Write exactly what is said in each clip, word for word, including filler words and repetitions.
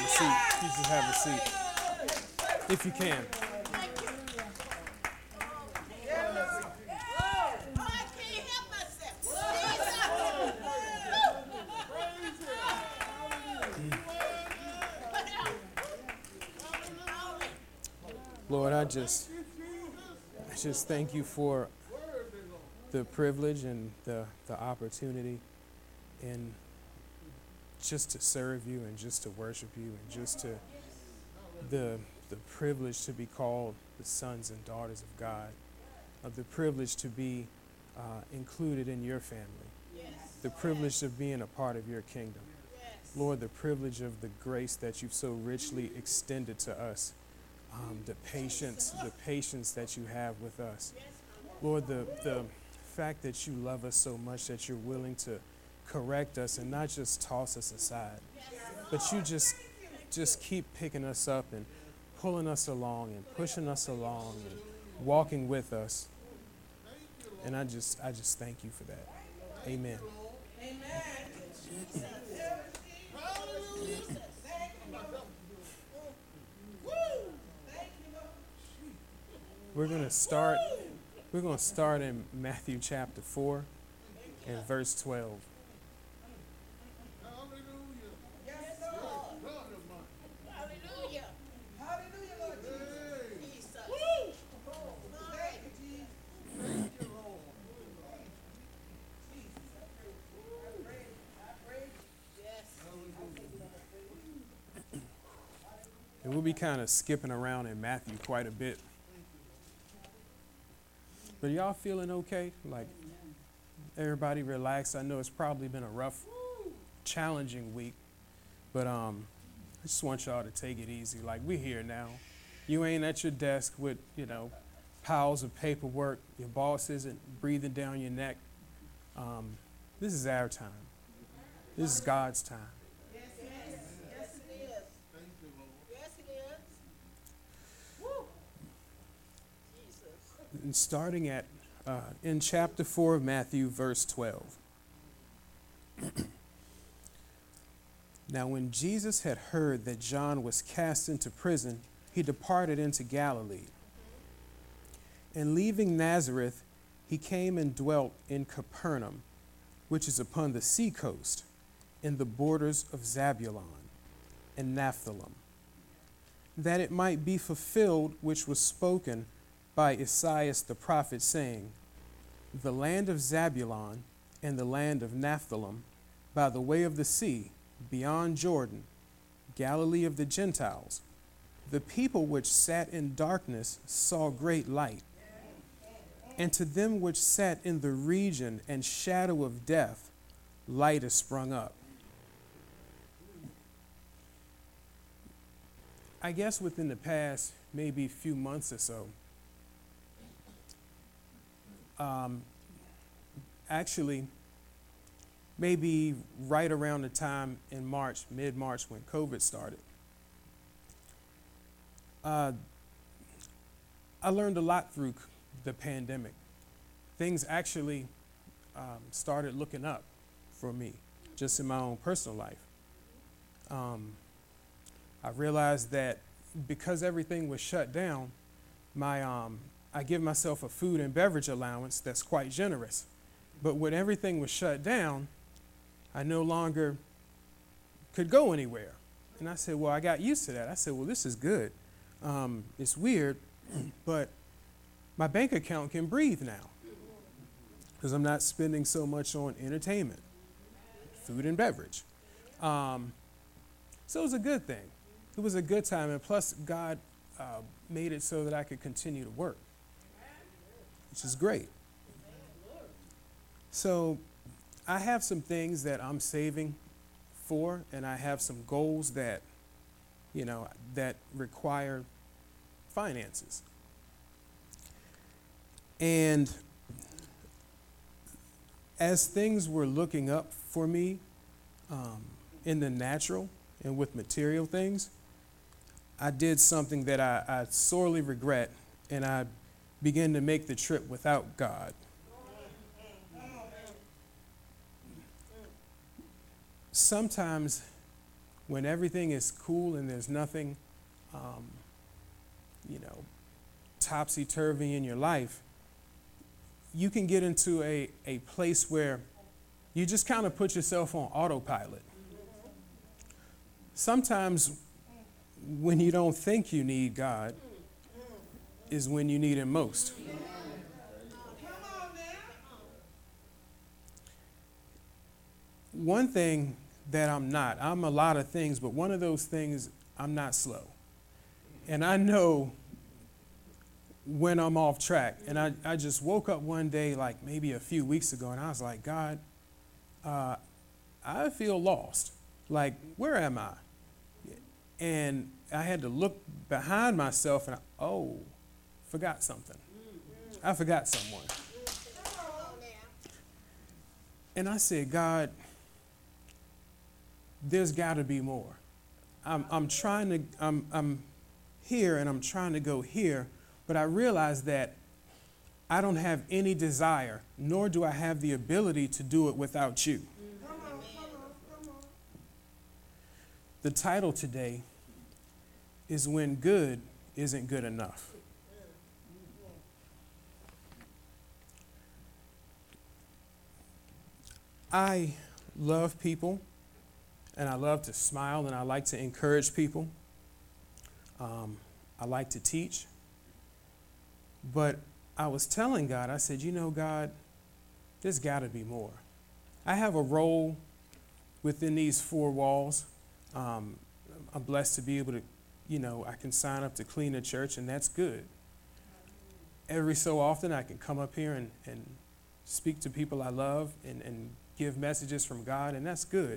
have a seat. Please just have a seat. If you can. Lord, I just, I just thank you for the privilege and the, the opportunity and just to serve you and just to worship you and just to the the privilege to be called the sons and daughters of God, of the privilege to be uh, included in your family, yes. The privilege of being a part of your kingdom. Yes. Lord, the privilege of the grace that you've so richly extended to us, um, the patience, the patience that you have with us. Lord, the, the fact that you love us so much that you're willing to correct us and not just toss us aside, but you just just keep picking us up and pulling us along and pushing us along and walking with us. And I just I just thank you for that. Amen. Amen. We're going to start we're going to start in Matthew chapter four and verse twelve. And we'll be kind of skipping around in Matthew quite a bit. But y'all feeling okay? Like everybody relaxed? I know it's probably been a rough, challenging week. But um, I just want y'all to take it easy. Like we're here now. You ain't at your desk with, you know, piles of paperwork. Your boss isn't breathing down your neck. Um, this is our time. This is God's time. And starting at uh, in chapter four of Matthew, verse twelve. Now, when Jesus had heard that John was cast into prison, he departed into Galilee. And leaving Nazareth, he came and dwelt in Capernaum, which is upon the sea coast, in the borders of Zabulon and Naphtali, that it might be fulfilled which was spoken by Isaiah the prophet, saying, the land of Zabulon and the land of Naphtali, by the way of the sea, beyond Jordan, Galilee of the Gentiles, the people which sat in darkness saw great light. And to them which sat in the region and shadow of death, light is sprung up. I guess within the past maybe few months or so, Um, actually, maybe right around the time in March, mid-March, when COVID started, uh, I learned a lot through the pandemic. Things actually um, started looking up for me, just in my own personal life. Um, I realized that because everything was shut down, my um, I give myself a food and beverage allowance that's quite generous. But when everything was shut down, I no longer could go anywhere. And I said, well, I got used to that. I said, well, this is good. Um, it's weird, but my bank account can breathe now because I'm not spending so much on entertainment, food and beverage. Um, so it was a good thing. It was a good time. And plus, God uh, made it so that I could continue to work, which is great. So I have some things that I'm saving for, and I have some goals that, you know, that require finances. And as things were looking up for me um, in the natural and with material things, I did something that I, I sorely regret, and I began to make the trip without God. Sometimes when everything is cool and there's nothing, um, you know, topsy-turvy in your life, you can get into a, a place where you just kind of put yourself on autopilot. Sometimes when you don't think you need God is when you need him most. One thing that I'm not, I'm a lot of things, but one of those things, I'm not slow. And I know when I'm off track. And I, I just woke up one day, like maybe a few weeks ago, and I was like, God, uh, I feel lost. Like, where am I? And I had to look behind myself and, I, oh, forgot something. I forgot someone. And I said, God, there's got to be more. I'm, I'm trying to, I'm, I'm here and I'm trying to go here, but I realize that I don't have any desire, nor do I have the ability to do it without you. Come on, come on, come on. The title today is When Good Isn't Good Enough. I love people, and I love to smile, and I like to encourage people. Um, I like to teach. But I was telling God, I said, you know, God, there's got to be more. I have a role within these four walls. Um, I'm blessed to be able to, you know, I can sign up to clean a church, and that's good. Every so often, I can come up here and, and speak to people I love and, and give messages from God, and that's good.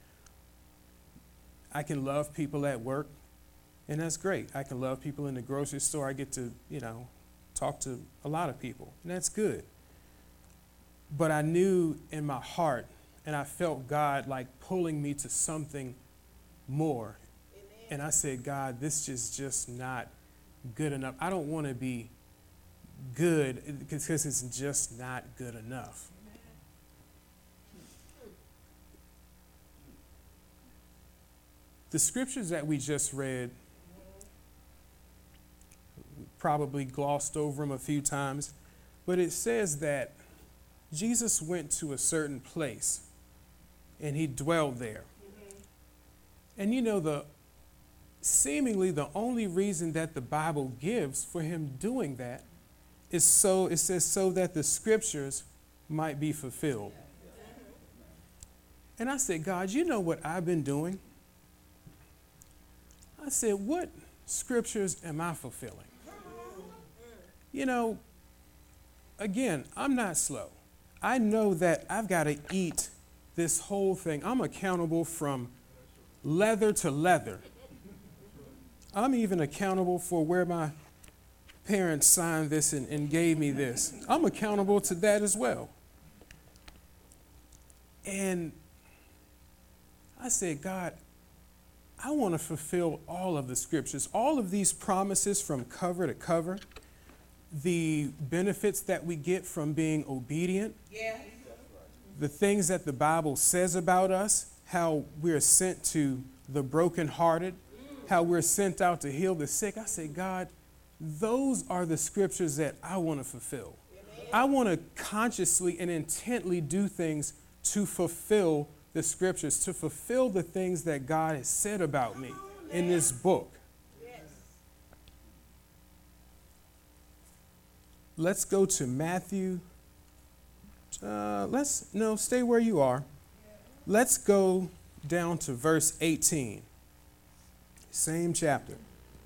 I can love people at work, and that's great. I can love people in the grocery store. I get to, you know, talk to a lot of people, and that's good. But I knew in my heart, and I felt God like pulling me to something more. Amen. And I said, God, this is just not good enough. I don't want to be good because it's just not good enough. The scriptures that we just read, we probably glossed over them a few times, but it says that Jesus went to a certain place and he dwelled there. Mm-hmm. And you know, the seemingly the only reason that the Bible gives for him doing that is so, it says, so that the scriptures might be fulfilled. And I said, God, you know what I've been doing? I said, what scriptures am I fulfilling? You know, again, I'm not slow. I know that I've got to eat this whole thing. I'm accountable from leather to leather. I'm even accountable for where my parents signed this and, and gave me this. I'm accountable to that as well. And I said, God, I want to fulfill all of the scriptures, all of these promises from cover to cover, the benefits that we get from being obedient, yeah. The things that the Bible says about us, how we're sent to the brokenhearted, how we're sent out to heal the sick. I say, God, those are the scriptures that I want to fulfill. Amen. I want to consciously and intently do things to fulfill the scriptures, to fulfill the things that God has said about me in this book. Yes. Let's go to Matthew. Uh, let's, no, stay where you are. Let's go down to verse eighteen. Same chapter.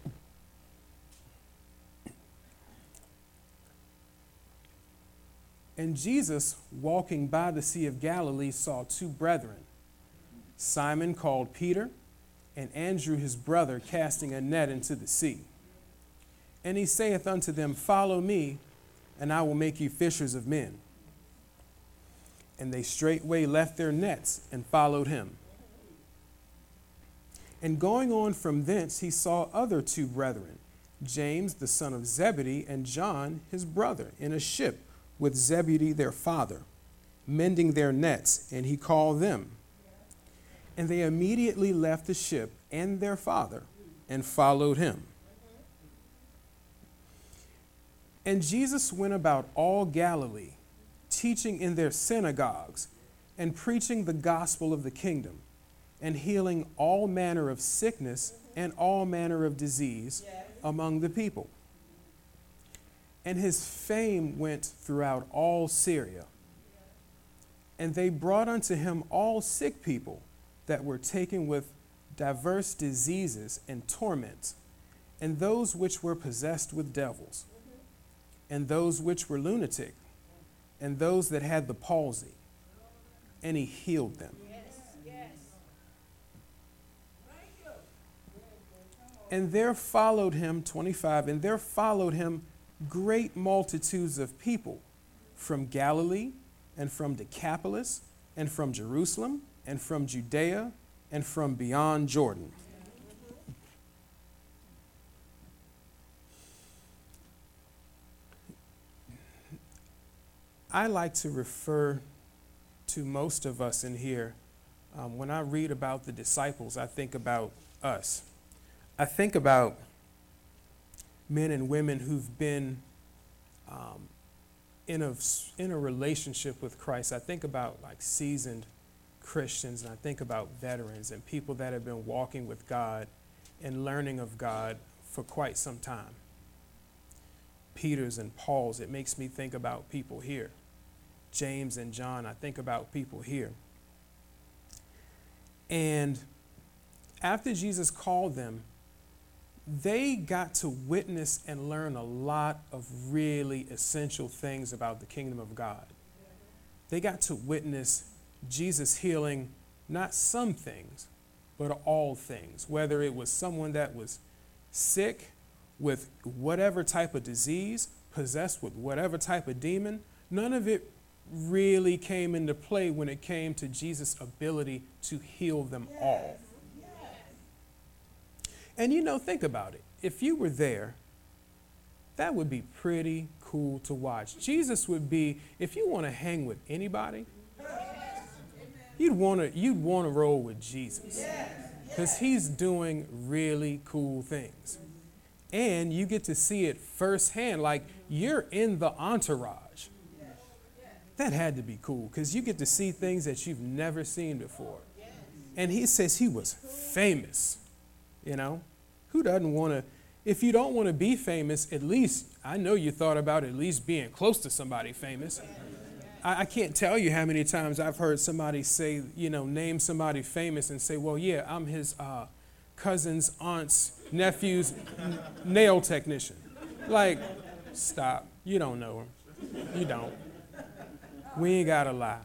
And Jesus, walking by the Sea of Galilee, saw two brethren, Simon called Peter, and Andrew his brother, casting a net into the sea. And he saith unto them, Follow me, and I will make you fishers of men. And they straightway left their nets and followed him. And going on from thence, he saw other two brethren, James the son of Zebedee, and John his brother, in a ship with Zebedee their father, mending their nets, and he called them. And they immediately left the ship and their father and followed him. And Jesus went about all Galilee, teaching in their synagogues and preaching the gospel of the kingdom, and healing all manner of sickness and all manner of disease among the people. And his fame went throughout all Syria. And they brought unto him all sick people that were taken with diverse diseases and torments, and those which were possessed with devils, and those which were lunatic, and those that had the palsy, and he healed them. And there followed him, twenty-five, and there followed him great multitudes of people from Galilee, and from Decapolis, and from Jerusalem, and from Judea, and from beyond Jordan. I like to refer to most of us in here. Um, when I read about the disciples, I think about us. I think about men and women who've been um, in a in a relationship with Christ. I think about like seasoned Christians, and I think about veterans and people that have been walking with God and learning of God for quite some time. Peter's and Paul's, it makes me think about people here. James and John, I think about people here. And after Jesus called them, they got to witness and learn a lot of really essential things about the kingdom of God. They got to witness Jesus healing not some things, but all things, whether it was someone that was sick with whatever type of disease, possessed with whatever type of demon. None of it really came into play when it came to Jesus' ability to heal them all. And you know, think about it. If you were there, that would be pretty cool to watch. Jesus would be, if you want to hang with anybody, you'd want to you'd want to roll with Jesus, because he's doing really cool things. And you get to see it firsthand, like you're in the entourage. That had to be cool, because you get to see things that you've never seen before. And he says he was famous, you know. Who doesn't want to, if you don't want to be famous, at least, I know you thought about at least being close to somebody famous. I, I can't tell you how many times I've heard somebody say, you know, name somebody famous and say, well, yeah, I'm his uh, cousin's aunt's nephew's n- nail technician. Like, stop. You don't know him. You don't. We ain't got to lie.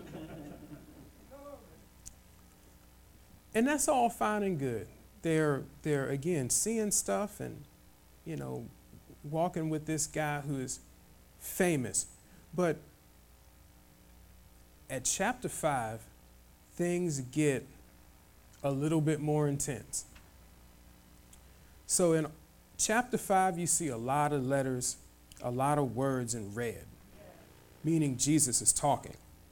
And that's all fine and good. They're, they're, again, seeing stuff and, you know, walking with this guy who is famous. But at chapter five, things get a little bit more intense. So in chapter five, you see a lot of letters, a lot of words in red, meaning Jesus is talking.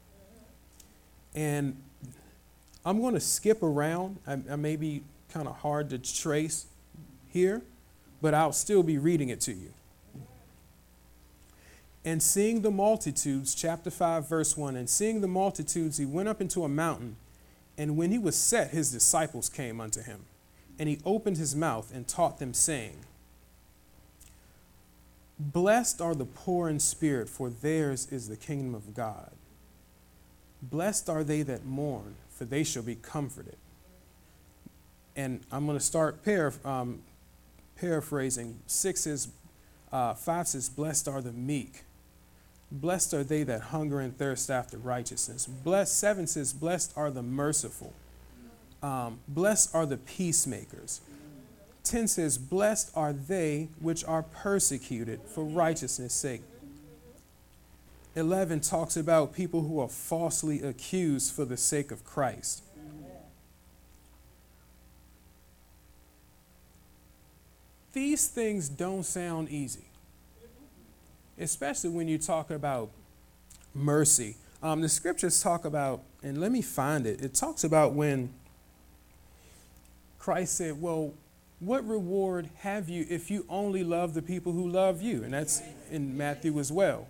And I'm going to skip around. I, I may be kind of hard to trace here, but I'll still be reading it to you. And seeing the multitudes, chapter five, verse one, and seeing the multitudes, he went up into a mountain, and when he was set, his disciples came unto him. And he opened his mouth and taught them, saying, Blessed are the poor in spirit, for theirs is the kingdom of God. Blessed are they that mourn, for they shall be comforted. And I'm going to start paraph- um, paraphrasing. Six is, uh, five says, Blessed are the meek. Blessed are they that hunger and thirst after righteousness. Blessed, seven says, Blessed are the merciful. Um, blessed are the peacemakers. ten says, Blessed are they which are persecuted for righteousness' sake. eleven talks about people who are falsely accused for the sake of Christ. These things don't sound easy, especially when you talk about mercy. Um, the scriptures talk about, and let me find it, it talks about when Christ said, well, what reward have you if you only love the people who love you? And that's in Matthew as well.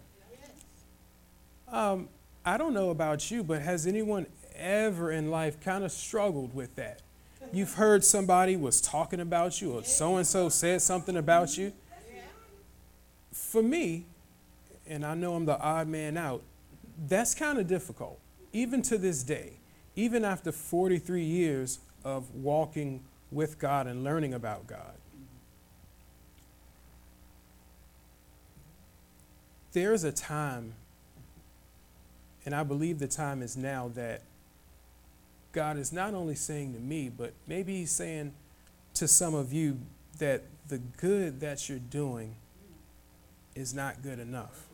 Um, I don't know about you, but has anyone ever in life kind of struggled with that? You've heard somebody was talking about you, or so-and-so said something about you. For me, and I know I'm the odd man out, that's kind of difficult, even to this day, even after forty-three years of walking with God and learning about God. There's a time, and I believe the time is now, that God is not only saying to me, but maybe he's saying to some of you that the good that you're doing is not good enough.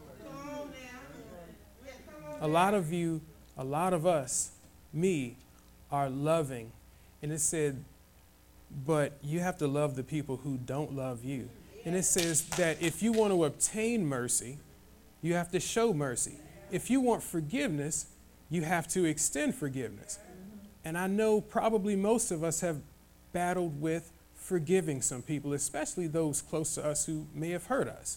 A lot of you, a lot of us, me, are loving. And it said, but you have to love the people who don't love you. And it says that if you want to obtain mercy, you have to show mercy. If you want forgiveness, you have to extend forgiveness. And I know probably most of us have battled with forgiving some people, especially those close to us who may have hurt us.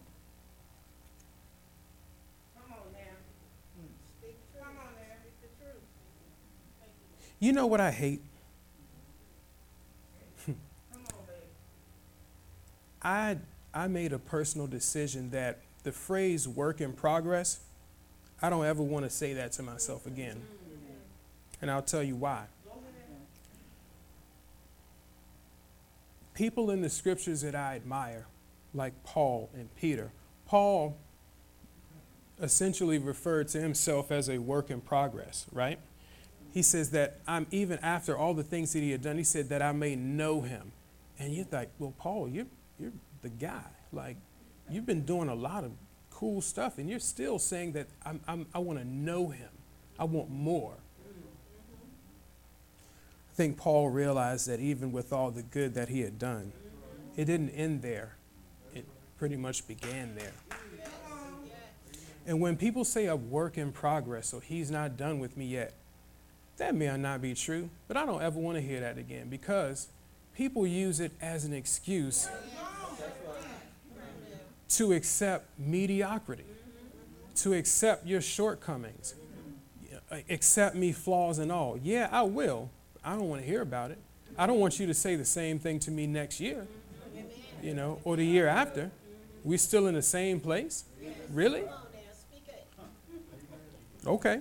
You know what I hate? I I made a personal decision that the phrase work in progress, I don't ever want to say that to myself again. And I'll tell you why. People in the scriptures that I admire, like Paul and Peter, Paul essentially referred to himself as a work in progress, right? He says that I'm even after all the things that he had done, he said that I may know him. And you're like, well, Paul, you're, you're the guy. Like, you've been doing a lot of cool stuff, and you're still saying that I'm, I'm, I want to know him. I want more. I think Paul realized that even with all the good that he had done, it didn't end there. It pretty much began there. And when people say a work in progress, so he's not done with me yet, that may not be true, but I don't ever want to hear that again, because people use it as an excuse to accept mediocrity, to accept your shortcomings, accept me flaws and all. Yeah, I will. I don't want to hear about it. I don't want you to say the same thing to me next year, you know, or the year after. We're still in the same place? Really? Okay.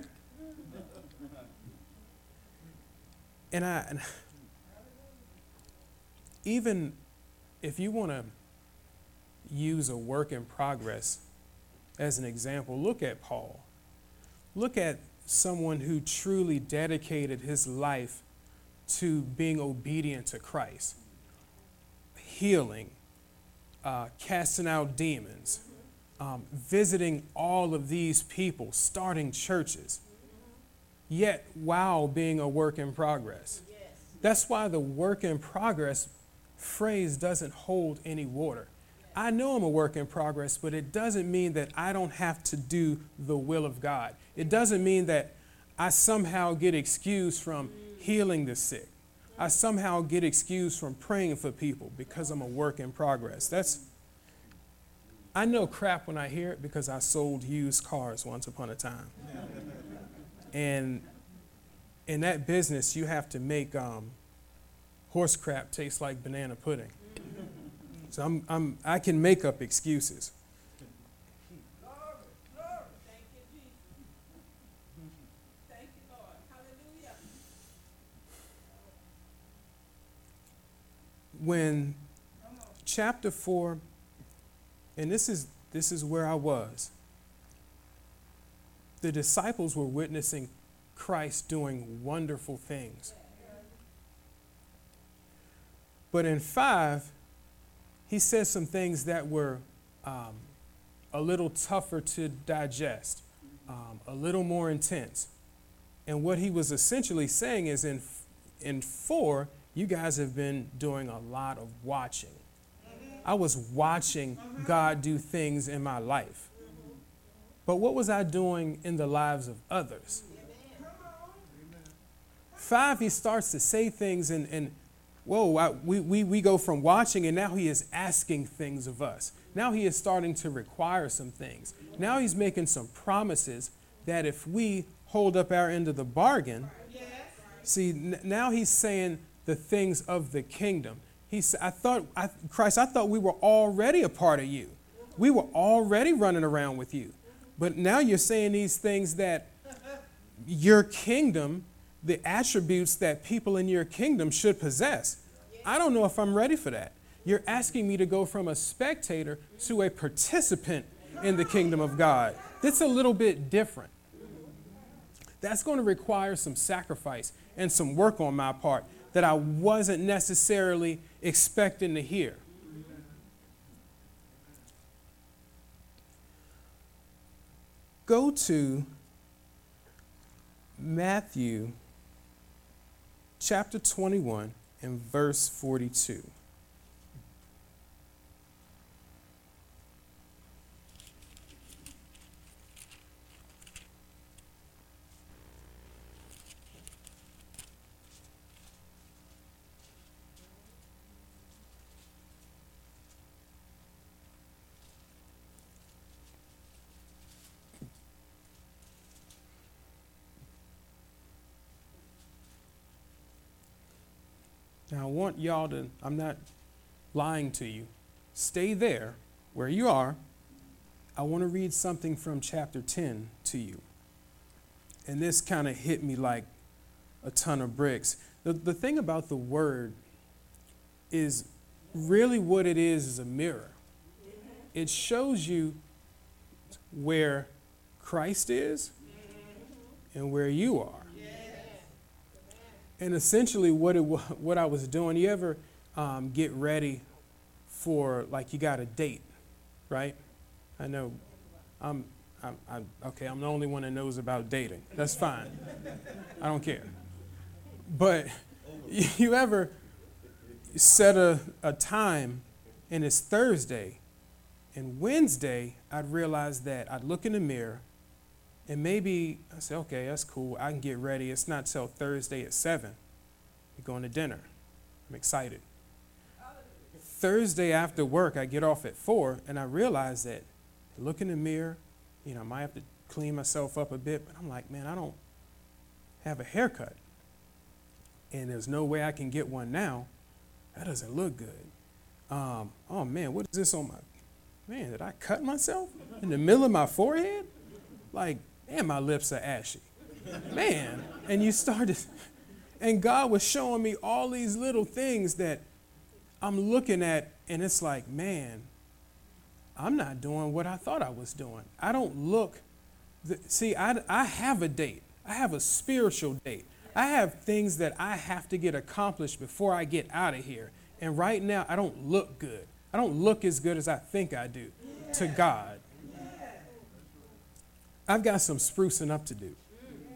And I, and even if you want to use a work in progress as an example, look at Paul. Look at someone who truly dedicated his life to being obedient to Christ, healing, uh, casting out demons, um, visiting all of these people, starting churches, yet while being a work in progress. Yes. That's why the work in progress phrase doesn't hold any water. I know I'm a work in progress, but it doesn't mean that I don't have to do the will of God. It doesn't mean that I somehow get excused from healing the sick. I somehow get excused from praying for people because I'm a work in progress. That's, I know crap when I hear it, because I sold used cars once upon a time. And in that business, you have to make um, horse crap taste like banana pudding. So I'm, I'm, I can make up excuses. When chapter four, and this is this is where I was, the disciples were witnessing Christ doing wonderful things. But in five, he says some things that were um, a little tougher to digest, um, a little more intense. And what he was essentially saying is in in four, you guys have been doing a lot of watching. I was watching God do things in my life. But what was I doing in the lives of others? Five, he starts to say things, and, and whoa, I, we, we, we go from watching and now he is asking things of us. Now he is starting to require some things. Now he's making some promises that if we hold up our end of the bargain, see, n- now he's saying the things of the kingdom. He said, I thought, I, Christ, I thought we were already a part of you. We were already running around with you. But now you're saying these things that your kingdom, the attributes that people in your kingdom should possess. I don't know if I'm ready for that. You're asking me to go from a spectator to a participant in the kingdom of God. That's a little bit different. That's going to require some sacrifice and some work on my part that I wasn't necessarily expecting to hear. Go to Matthew chapter twenty-one and verse forty-two. Now, I want y'all to, I'm not lying to you. Stay there where you are. I want to read something from chapter ten to you. And this kind of hit me like a ton of bricks. The, the thing about the word is really what it is is a mirror. It shows you where Christ is and where you are. And essentially what it what I was doing, you ever um, get ready for, like, you got a date, right? I know I'm, I'm, I'm, okay, I'm the only one that knows about dating. That's fine. I don't care. But you ever set a, a time and it's Thursday, and Wednesday I'd realize that I'd look in the mirror and maybe I say, okay, that's cool. I can get ready. It's not till Thursday at seven. We're going to dinner. I'm excited. Thursday after work, I get off at four, and I realize that I look in the mirror, you know, I might have to clean myself up a bit, but I'm like, man, I don't have a haircut. And there's no way I can get one now. That doesn't look good. Um, oh, man, what is this on my, man, did I cut myself in the middle of my forehead? Like, man, my lips are ashy. Man, and you started, and God was showing me all these little things that I'm looking at, and it's like, man, I'm not doing what I thought I was doing. I don't look, the, see, I, I have a date. I have a spiritual date. I have things that I have to get accomplished before I get out of here. And right now, I don't look good. I don't look as good as I think I do to God. I've got some sprucing up to do.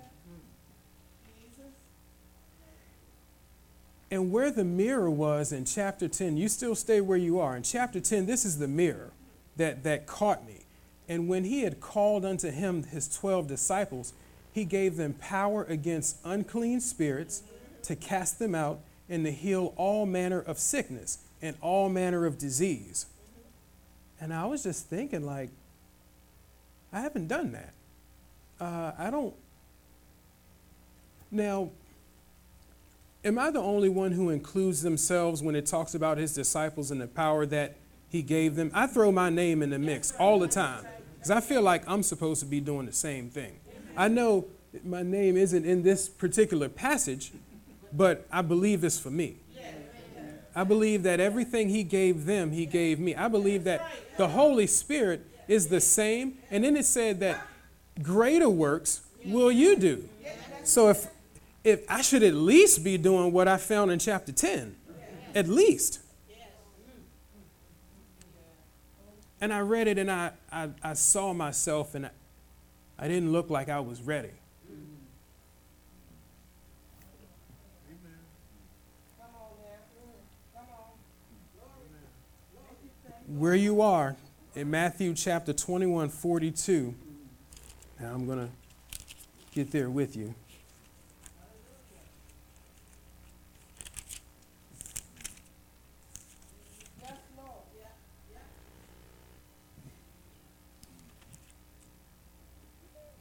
And where the mirror was in chapter ten, you still stay where you are. In chapter ten, this is the mirror that, that caught me. And when he had called unto him his twelve disciples, he gave them power against unclean spirits to cast them out and to heal all manner of sickness and all manner of disease. And I was just thinking, like, I haven't done that. Uh, I don't. Now, am I the only one who includes themselves when it talks about his disciples and the power that he gave them? I throw my name in the mix all the time because I feel like I'm supposed to be doing the same thing. I know that my name isn't in this particular passage, but I believe it's for me. I believe that everything he gave them, he gave me. I believe that the Holy Spirit is the same. And then it said that greater works will you do. So if if I should at least be doing what I found in chapter ten, at least. And I read it and I, I, I saw myself and I, I didn't look like I was ready. Where you are in Matthew chapter twenty-one, forty-two. Now I'm going to get there with you.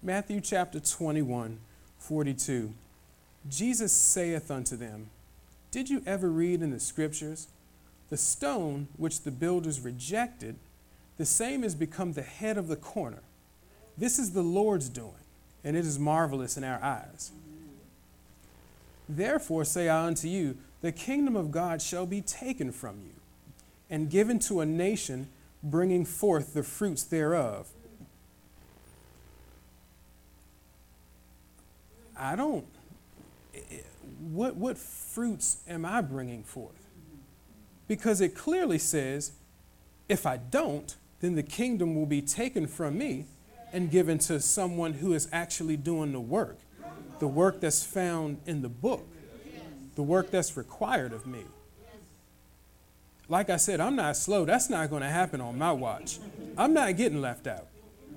Matthew chapter twenty-one, forty-two. Jesus saith unto them, did you ever read in the scriptures, the stone which the builders rejected, the same has become the head of the corner. This is the Lord's doing, and it is marvelous in our eyes. Therefore say I unto you, the kingdom of God shall be taken from you, and given to a nation bringing forth the fruits thereof. I don't, what, what fruits am I bringing forth? Because it clearly says, if I don't, then the kingdom will be taken from me and given to someone who is actually doing the work, the work that's found in the book, the work that's required of me. Like I said, I'm not slow. That's not going to happen on my watch. I'm not getting left out.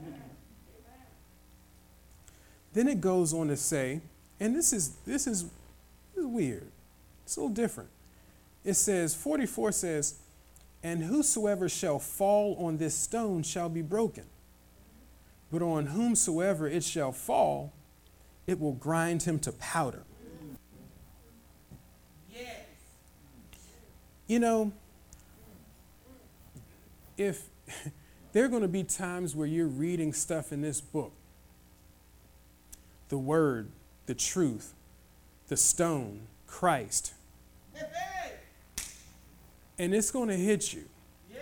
Then it goes on to say, and this is this is, this is weird. It's a little different. It says, forty-four says, and whosoever shall fall on this stone shall be broken. But on whomsoever it shall fall, it will grind him to powder. Yes. You know, if there are going to be times where you're reading stuff in this book, the word, the truth, the stone, Christ, and it's going to hit you.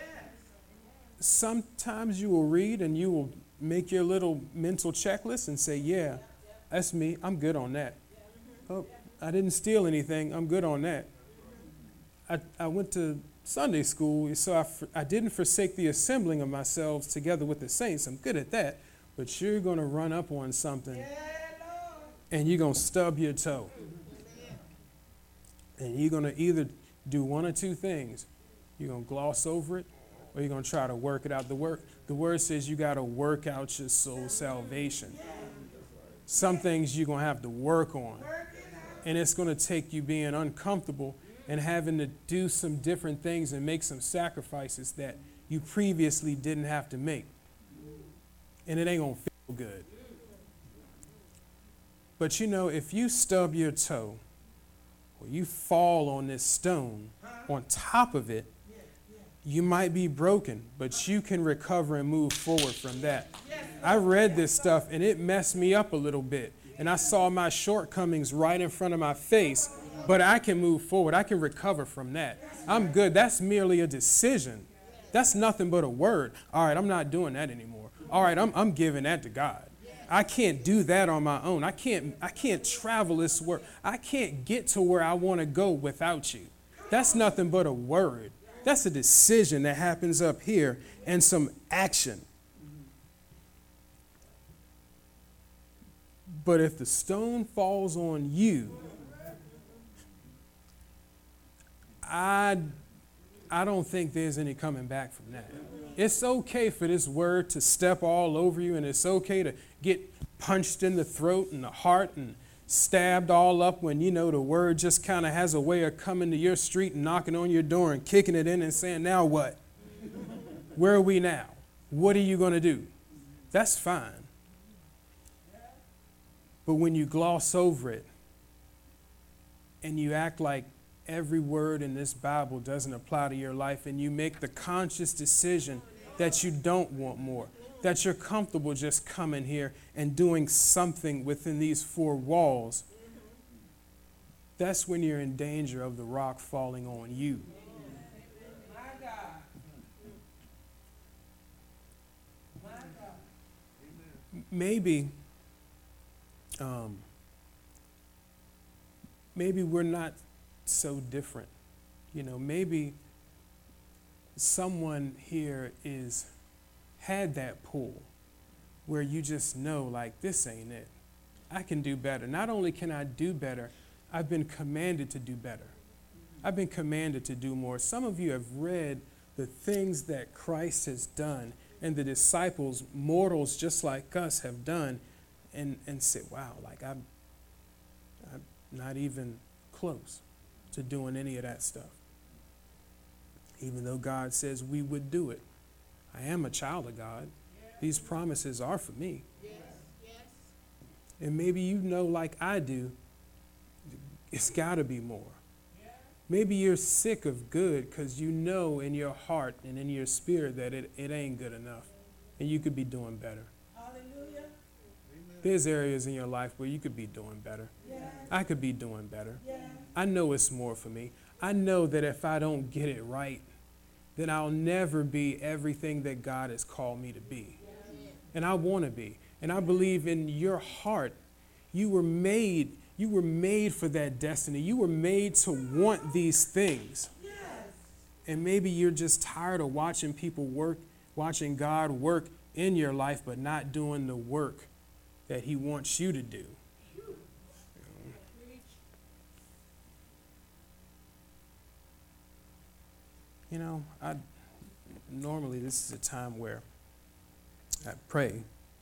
Sometimes you will read and you will make your little mental checklist and say, yeah, that's me. I'm good on that. Oh, I didn't steal anything. I'm good on that. I, I went to Sunday school, so I, I didn't forsake the assembling of myself together with the saints. I'm good at that. But you're going to run up on something and you're going to stub your toe. And you're going to either do one or two things. You're going to gloss over it, or you're going to try to work it out. The word, the word says you got to work out your soul salvation. Some things you're going to have to work on. And it's going to take you being uncomfortable and having to do some different things and make some sacrifices that you previously didn't have to make. And it ain't going to feel good. But you know, if you stub your toe, or you fall on this stone, on top of it, you might be broken, but you can recover and move forward from that. I read this stuff and it messed me up a little bit. And I saw my shortcomings right in front of my face, but I can move forward. I can recover from that. I'm good. That's merely a decision. That's nothing but a word. All right, I'm not doing that anymore. All right, I'm, I'm giving that to God. I can't do that on my own. I can't, I can't travel this world. I can't get to where I want to go without you. That's nothing but a word. That's a decision that happens up here and some action. But if the stone falls on you, I, I don't think there's any coming back from that. It's okay for this word to step all over you, and it's okay to get punched in the throat and the heart and stabbed all up when, you know, the word just kind of has a way of coming to your street and knocking on your door and kicking it in and saying, now what? Where are we now? What are you going to do? That's fine. But when you gloss over it and you act like every word in this Bible doesn't apply to your life, and you make the conscious decision that you don't want more, that you're comfortable just coming here and doing something within these four walls, that's when you're in danger of the rock falling on you. Maybe, um, maybe we're not so different. You know, maybe someone here is had that pull where you just know, like, this ain't it. I can do better. Not only can I do better, I've been commanded to do better. I've been commanded to do more. Some of you have read the things that Christ has done and the disciples, mortals just like us, have done, and, and said, wow, like I'm, I'm not even close to doing any of that stuff. Even though God says we would do it. I am a child of God. These promises are for me. And maybe you know, like I do, it's got to be more. Maybe you're sick of good because you know in your heart and in your spirit that it, it ain't good enough and you could be doing better. Hallelujah. There's areas in your life where you could be doing better. Yes. I could be doing better. Yes. I know it's more for me. I know that if I don't get it right, then I'll never be everything that God has called me to be. And I want to be. And I believe in your heart, you were made, you were made for that destiny. You were made to want these things. Yes. And maybe you're just tired of watching people work, watching God work in your life, but not doing the work that he wants you to do. You know, I normally this is a time where I pray,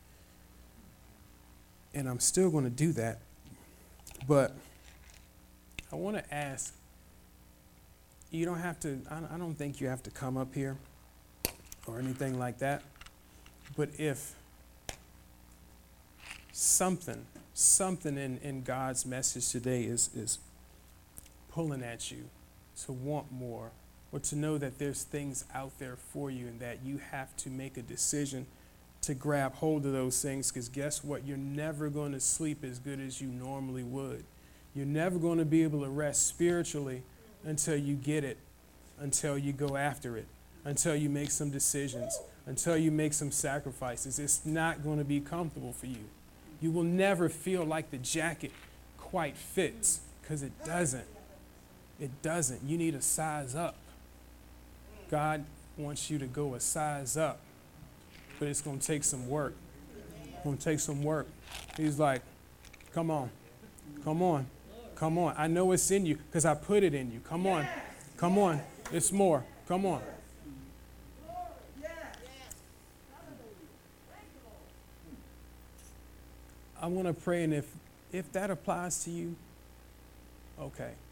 and I'm still going to do that, but I want to ask, you don't have to, I don't think you have to come up here or anything like that, but if something, something in, in God's message today is, is pulling at you to want more, or to know that there's things out there for you and that you have to make a decision to grab hold of those things, because guess what? You're never going to sleep as good as you normally would. You're never going to be able to rest spiritually until you get it, until you go after it, until you make some decisions, until you make some sacrifices. It's not going to be comfortable for you. You will never feel like the jacket quite fits, because it doesn't. It doesn't. You need a size up. God wants you to go a size up, but it's going to take some work. It's going to take some work. He's like, come on, come on, come on. I know it's in you because I put it in you. Come on, come on. It's more. Come on. I want to pray, and if, if that applies to you, okay.